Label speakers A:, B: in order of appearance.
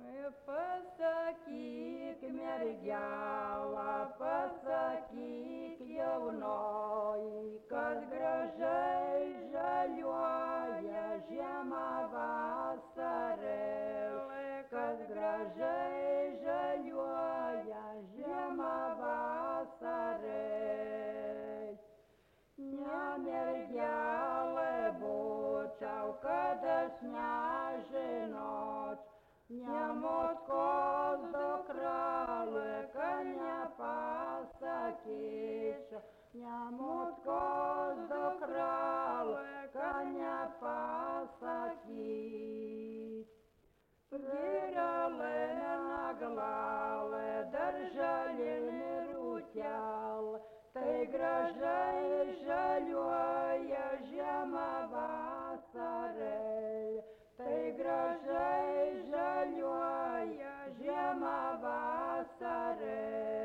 A: Pasakyk, mergela, pasakyk, jaunoji, kad gražiai žaliuoja žiema vasarėlė, kad gražiai žaliuoja žiema vasarėlė. Ne mergelė būčiau, kad aš nežinočiau, ne motkos dukrelė, kad nepasakyčiau, ne motkos dukrelė, kad nepasakyčiau. Girelė, naglalė, darželinė rūtelė, tai gražiai žaliuoja žiema vasarėlė, tai gražiai žaliuoja žiema vasarėlė.